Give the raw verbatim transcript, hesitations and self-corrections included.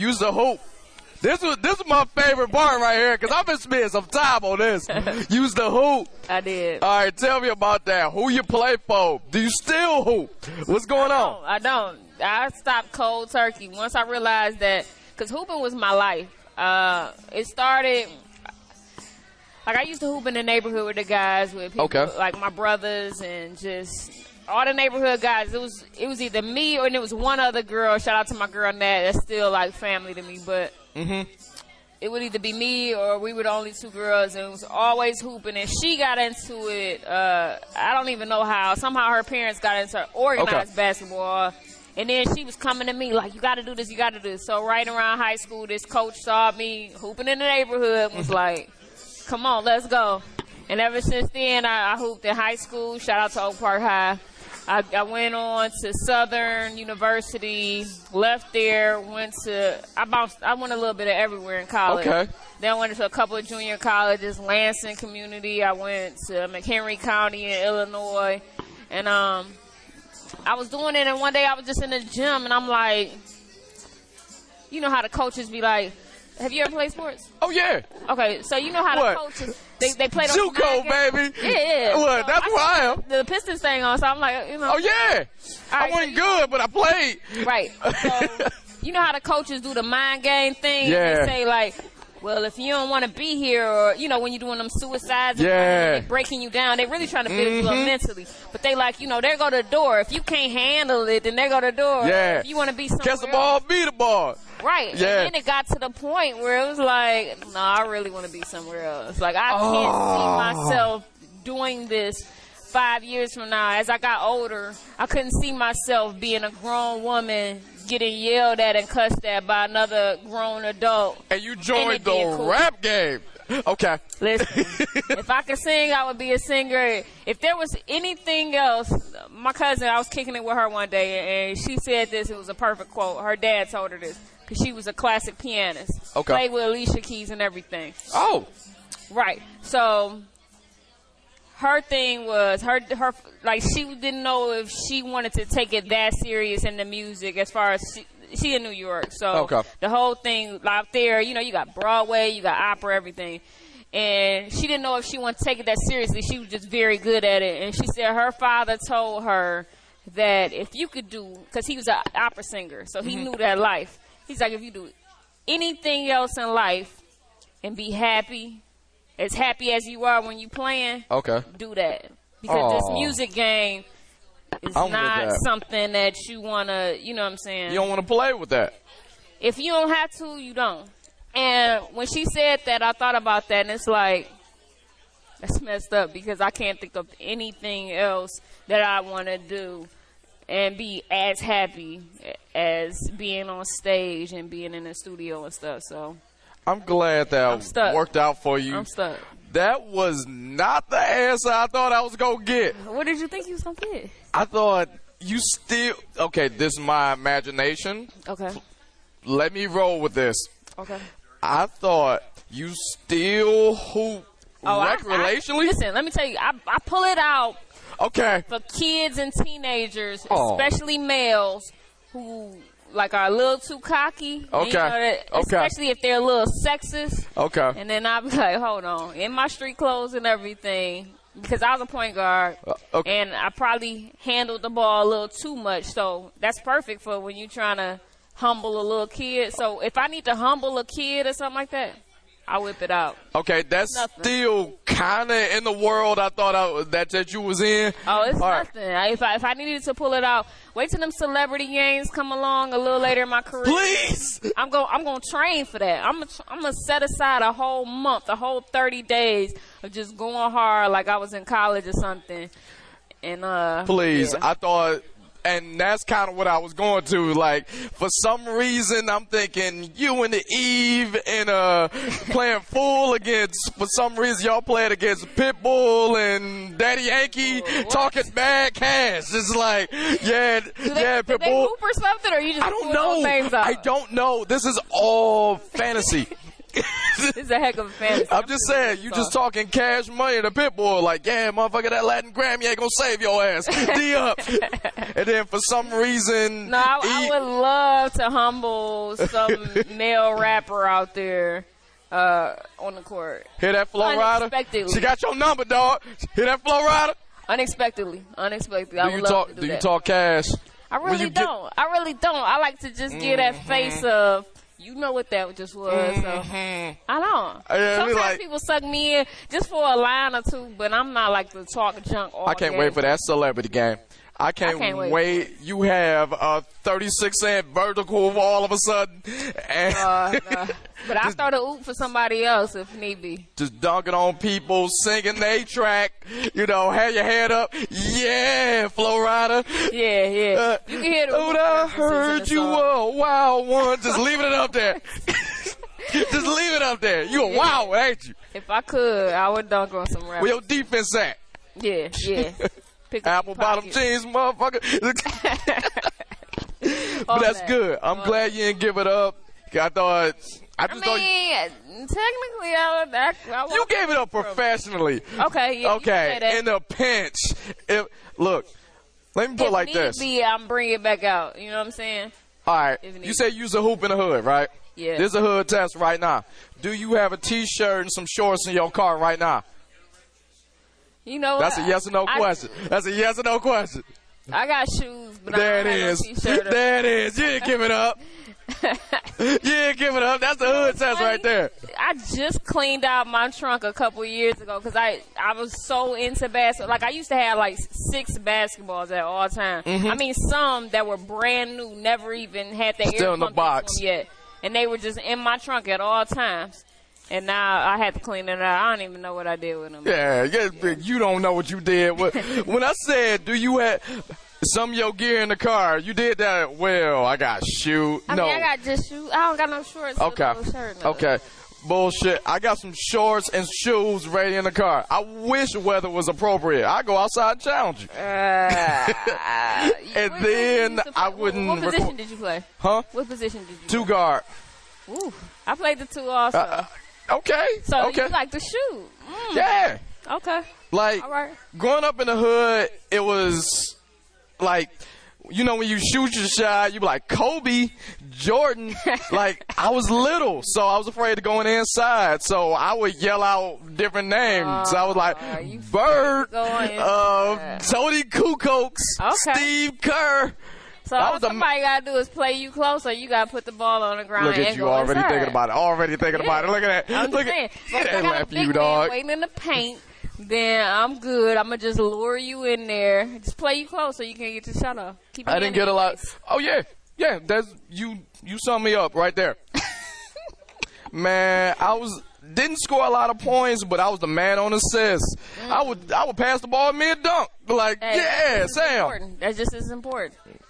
used to hoop. This was this is my favorite part right here because I've been spending some time on this. Used to hoop. I did. All right, tell me about that. Who you play for? Do you still hoop? What's going I on? don't, I don't. I stopped cold turkey once I realized that because hooping was my life. Uh, it started. Like, I used to hoop in the neighborhood with the guys, with people, okay. like my brothers and just all the neighborhood guys. It was it was either me or and it was one other girl. Shout out to my girl, Nat. That's still, like, family to me. But mm-hmm. it would either be me or we were the only two girls. And it was always hooping. And she got into it, uh, I don't even know how. Somehow her parents got into organized okay. basketball. And then she was coming to me like, you got to do this, you got to do this. So right around high school, this coach saw me hooping in the neighborhood and was like, come on, let's go. And ever since then, I, I hooped in high school. Shout out to Oak Park High. I, I went on to Southern University, left there, went to, I bounced, I went a little bit of everywhere in college. Okay. Then I went to a couple of junior colleges, Lansing Community. I went to McHenry County in Illinois. And um, I was doing it, and one day I was just in the gym, and I'm like, you know how the coaches be like, have you ever played sports? Oh, yeah. Okay, so you know how what? the coaches, they, they play those JUCO, baby. Yeah, yeah. What? So That's who I am. The Pistons thing on, so I'm like, you know. Oh, yeah. Right, I wasn't so good, but I played. Right. So, you know how the coaches do the mind game thing? Yeah. They say, like, well, if you don't want to be here, or, you know, when you're doing them suicides, and yeah. they breaking you down, they really trying to build mm-hmm. you up mentally. But they like, you know, there go the door. If you can't handle it, then there go the door. Yeah. If you want to be somewhere catch the ball, else. beat the ball. Right. Yeah. And then it got to the point where it was like, no, nah, I really want to be somewhere else. Like, I oh. can't see myself doing this five years from now. As I got older, I couldn't see myself being a grown woman getting yelled at and cussed at by another grown adult. And you joined and the cool. rap game. Okay. Listen, if I could sing, I would be a singer. If there was anything else, my cousin, I was kicking it with her one day, and she said this. It was a perfect quote. Her dad told her this because she was a classic pianist. Okay. Played with Alicia Keys and everything. Oh. Right. So her thing was her her like she didn't know if she wanted to take it that serious in the music as far as she, she in New York, so okay. the whole thing out there, you know, you got Broadway, you got opera, everything, and she didn't know if she wanted to take it that seriously. She was just very good at it, and she said her father told her that if you could do, because he was an opera singer, so he mm-hmm. knew that life. He's like, if you do anything else in life and be happy, as happy as you are when you playing, okay, do that. Because Aww. this music game is I'm not that. something that you want to, you know what I'm saying? You don't want to play with that. If you don't have to, you don't. And when she said that, I thought about that, and it's like, that's messed up because I can't think of anything else that I want to do and be as happy as being on stage and being in the studio and stuff. So I'm glad that worked out for you. I'm stuck. That was not the answer I thought I was going to get. What did you think you was going to get? I thought you still – okay, this is my imagination. Okay. Let me roll with this. Okay. I thought you still hoop oh, recreationally. I, I, listen, let me tell you, I, I pull it out okay. for kids and teenagers, oh. especially males who – like are a little too cocky. Okay. You know, that, okay. Especially if they're a little sexist. Okay. And then I'll be like, hold on. In my street clothes and everything, because I was a point guard, uh, okay. and I probably handled the ball a little too much. So that's perfect for when you're trying to humble a little kid. So if I need to humble a kid or something like that, I whip it out. Okay, that's nothing. Still kind of in the world I thought I, that that you was in. Oh, it's All nothing. Right. If I if I needed to pull it out, wait till them celebrity games come along a little later in my career. Please, I'm going. I'm going to train for that. I'm. Gonna, I'm gonna set aside a whole month, a whole thirty days of just going hard, like I was in college or something. And uh, please, yeah. I thought. And that's kind of what I was going to. Like, for some reason, I'm thinking you and the Eve and uh, playing full against, for some reason, y'all playing against Pitbull and Daddy Yankee what? talking bad cash. It's like, yeah, do they, yeah, do Pitbull. they hoop or something, or you just I don't know. Names out? I don't know. This is all fantasy. It's a heck of a fantasy. I'm just saying, you just talking cash money to Pitbull, like, yeah, motherfucker, that Latin Grammy ain't gonna save your ass. D up. And then for some reason, No, I, I he- would love to humble some male rapper out there uh, on the court. hear that Flow Rider? Unexpectedly. She got your number, dog. Hear that Flow Rider? Unexpectedly. Unexpectedly. I Do would you love talk? to Do, do you that. talk cash? I When really you get- don't. I really don't. I like to just get that face of, you know what that just was. So I don't. Yeah, Sometimes we like- people suck me in just for a line or two, but I'm not like to talk junk all I can't day. wait for that celebrity game. I can't, I can't wait. wait. You have a thirty-six cent vertical all of a sudden, and Uh, uh, but I start a oop for somebody else if need be. just dunking on people, singing they track. You know, have your head up. Yeah, Flow Rider. Yeah, yeah. Uh, You can hear the oh, oop I references in heard the you song. were a wild one. Just leaving it up there. Just leave it up there. You a wild one, ain't you? If I could, I would dunk on some rappers. Where your defense at? Yeah, yeah. Pick up Apple your bottom pocket. jeans, motherfucker. All But that's that. good. I'm All glad you didn't give it up. I thought. I I just thought you, mean, technically, I would. I, I you would- gave it up professionally. Okay, yeah. Okay, You can say that. in a pinch. If look, let me put it if like need this. be, I'm bringing it back out. You know what I'm saying? All right, if need you say use a hoop in the hood, right? Yeah. This is a hood test right now. Do you have a T-shirt and some shorts in your car right now? You know That's a what? yes or no I- question. That's a yes or no question. I got shoes, but There I it don't have is. no T-shirt. There it is. You didn't give it up. You didn't give it up. That's the hood test right there. I just cleaned out my trunk a couple years ago because I I was so into basketball. Like I used to have like six basketballs at all times. Mm-hmm. I mean, some that were brand new, never even had their Still air in the pumped box. into them yet, and they were just in my trunk at all times. And now I had to clean it out. I don't even know what I did with them. Yeah, yeah, you don't know what you did. When when I said, do you have some of your gear in the car, you did that. Well, I got shoe. I no. mean, I got just shoes. I don't got no shorts. or Okay. no shirt, no. Okay. Bullshit. I got some shorts and shoes ready in the car. I wish weather was appropriate. I go outside and challenge you. Uh, And what- then what- I what- wouldn't What position record- did you play? Huh? What position did you Two guard. play? Ooh, I played the two also. Uh, okay. so okay. you like to shoot? Mm, yeah. Okay. Like, All right. growing up in the hood, it was like, you know, when you shoot your shot, you be like, Kobe, Jordan. Like, I was little, so I was afraid of going inside. So I would yell out different names. So I was like, Oh, you Bird, going uh, inside. Tony Kukoc, Okay. Steve Kerr. So That all was a- somebody gotta do is play you close, or you gotta put the ball on the ground Look and at you go already inside. thinking about it. Already thinking about it. Look at that. I'm Look just saying. at So if I that got a laugh big you, man dog. waiting in the paint, then I'm good. I'm gonna just lure you in there. Just play you close so you can get your shot off. Keep your I didn't hand get a in lot. your face. Oh yeah, yeah. That's you. You sum me up right there. Man, I was didn't score a lot of points, but I was the man on assists. I would I would pass the ball mid dunk. Like Hey, yeah, that's just as Sam. important. That's just as important.